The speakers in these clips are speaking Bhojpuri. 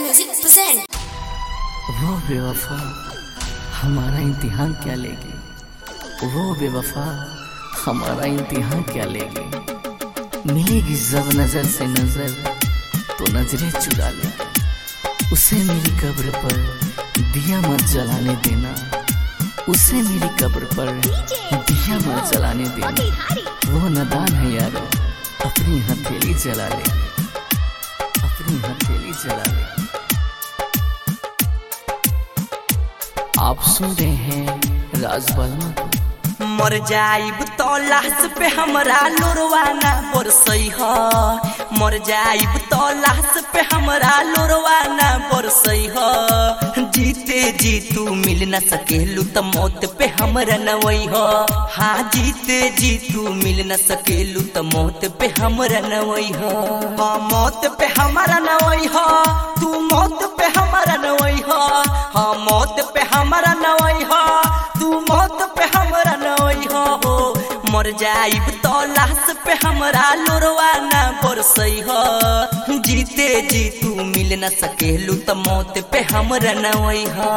Music present. वो बेवफा हमारा इम्तिहान क्या लेगी, वो बेवफा हमारा इम्तिहान क्या लेगी। मिलेगी जब नजर से नजर तो नजरें चुरा ले। उसे मेरी कब्र पर दिया मत जलाने देना, उसे मेरी कब्र पर दिया मत जलाने देना। वो नादान है यारो, अपनी हथेली जला ले, अपनी हथेली जला ले। आप सुन रहे हैं राज बलमा को। मर जाइब तो लाश पे हमरा लोरवाना बरसई ह, मर जाइब तो लाश पे हमरा लोरवाना बरसई ह। जीते जी तू मिल न सकेलू त मौत पे हमरा नवई ह। हाँ जीते जी तू मिल न सकेलू त मौत पे हमरा नवई ह। मौत पे हमरा नवई ह, तू मौत पे हमरा नवई ह। हाँ मौत पे हमरा नवई ह, तू मौत पे हमरा नवई हो। मर जाइब तो लाश पे हमरा लोरवाना बरसई ह। जीते जी तू मिल न सकेलू त मौत पे हमरा नवई ह।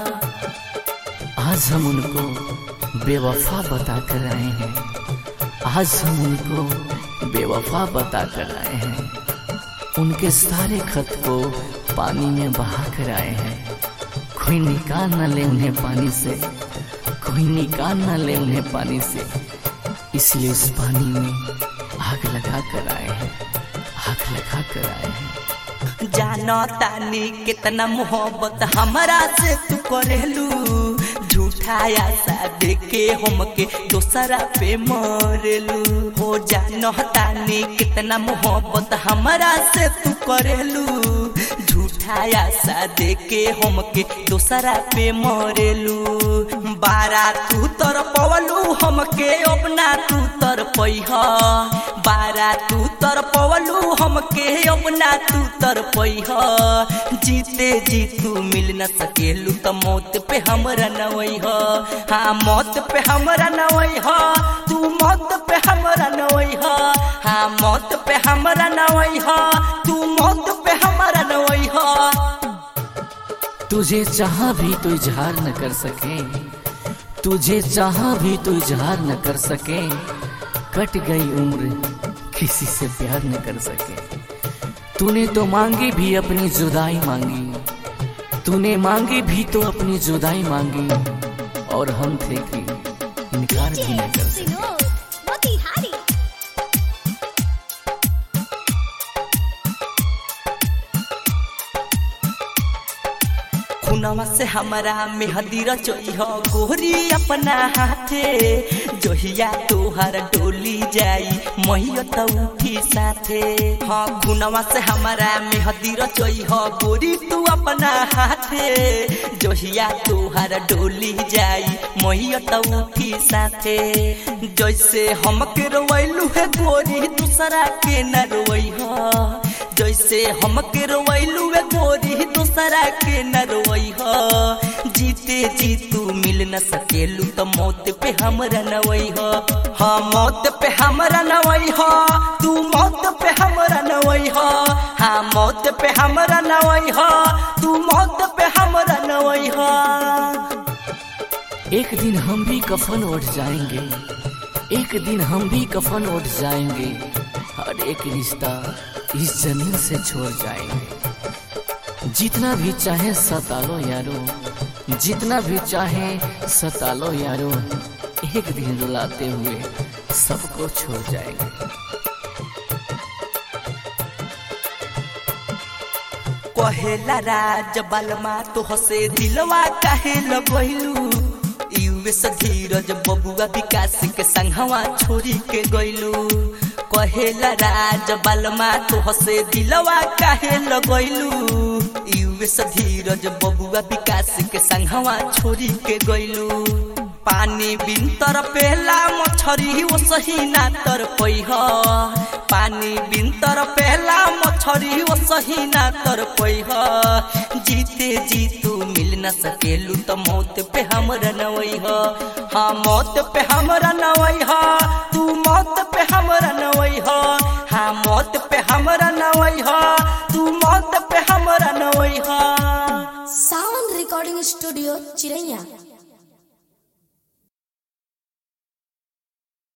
आज हम उनको बेवफा बता कर आए हैं, आज हम उनको बेवफा बता कर आए हैं। उनके सारे खत को पानी में बहा कर आए हैं। कोई निकाल न ले उन्हें पानी से, कोई निकाल न ले उन्हें पानी से। इसलिए उस पानी में आग लगा कर आए हैं, आग लगा कर आए हैं। जानो तानी कितना मोहब्बत हमरा से तू करेलू। झूठा आशा देके हमके दोसरा पे मरेलू। हो जानो तानी कितना मोहब्बत हमरा से तू करेलू। झूठा आशा देके हमके दोसरा पे मरेलू। बारा तू तर पवलू हमके अपना तू तर पैह। बारा तू तर पवलू हमके अपना तू तर पैह। जीते जी तू मिल न सकेलू त मौत पे हमरा नवई ह। हाँ मौत पे हमरा नवई ह, तू मौत पे हमरा नवई ह। हाँ मौत पे हमरा नवई ह, तू मौत पे हमरा नवई ह। तुझे चाहा भी तो इजहार न कर सके, तुझे चाहा भी तो इजहार न कर सके। कट गई उम्र किसी से प्यार न कर सके। तूने तो मांगी भी अपनी जुदाई मांगी, तूने मांगी भी तो अपनी जुदाई मांगी। और हम थे कि इनकार भी न कर सके। खुनवा से हमरा मेहंदी रचोई हो गोरी अपना हाथे। जोहिया तोहर डोली जाई मैया तो उठी साथे। हाँ खुनवा से हमरा मेहंदी रचोई हो गोरी तू अपना हाथे। जोहिया तोहर डोली जाई मैया तो उठी साथे। जैसे हमके रोवैलू है गोरी दूसरा के न रोई हो। जैसे हमके रोवैलू है गोरी दूसरा के न रोई हो। जीते जी तू मिल न सकेलू त मौत पे हमरा नवई हो। हाँ मौत पे हमरा नवई हो, तू मौत पे हमरा नवई हो। हाँ मौत पे हमरा नवई हो, तू मौत पे हमरा नवई हो। एक दिन हम भी कफन उठ जाएंगे, एक दिन हम भी कफन उठ जाएंगे। हर एक रिश्ता इस जमीन से छोड़ जाएंगे। जितना भी चाहे सतालो यारो, जितना भी चाहे सतालो यारो। एक दिन रुलाते हुए सबको छोड़ जाएंगे। कहेला राज बलमा तो हसे दिलवा काहे लगैलू। यूएस धीरज बबुआ विकास के संगवा छोड़ी के गइलू। कहेला राज बलमा तो हसे दिलवा काहे लगैलू। यूएस धीरज बबुआ विकास के संगवा छोड़ी के गइलू। पानी बिन तर पहला मछरी वो सही ना तर पैह। पानी बिन तर पहला मछरी वो सही ना तर पैह। जीते जी तू मिल न सकेलू त मौत पे हमरा नवई ह। हाँ मौत पे हमरा नवई ह, तू मौत पे हमरा नवई ह। हाँ मौत पे हमरा नवई ह, तू मौत पे हमरा नवई ह। सावन रिकॉर्डिंग स्टूडियो चिरैया।